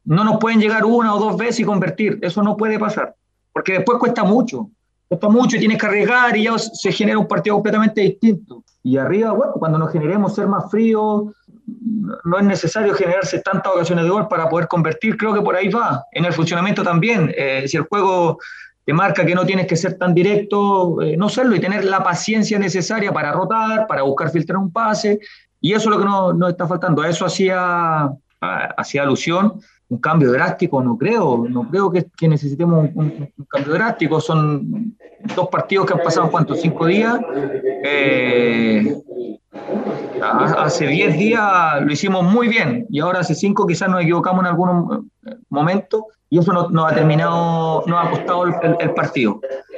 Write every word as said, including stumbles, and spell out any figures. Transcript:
no nos pueden llegar una o dos veces y convertir. Eso no puede pasar, porque después cuesta mucho. Cuesta mucho y tienes que arriesgar y ya se genera un partido completamente distinto. Y arriba, bueno, cuando nos generemos ser más fríos, no es necesario generarse tantas ocasiones de gol para poder convertir. Creo que por ahí va. En el funcionamiento también. Eh, si el juego te marca que no tienes que ser tan directo, eh, no serlo y tener la paciencia necesaria para rotar, para buscar filtrar un pase. Y eso es lo que nos, nos está faltando. A eso hacía, hacía alusión. Un cambio drástico, no creo, no creo que, que necesitemos un, un, un, cambio drástico. Son dos partidos que han pasado, ¿cuántos? Cinco días. Eh, hace diez días lo hicimos muy bien y ahora hace cinco quizás nos equivocamos en algunos momentos y eso nos no ha terminado, nos ha costado el, el, el partido.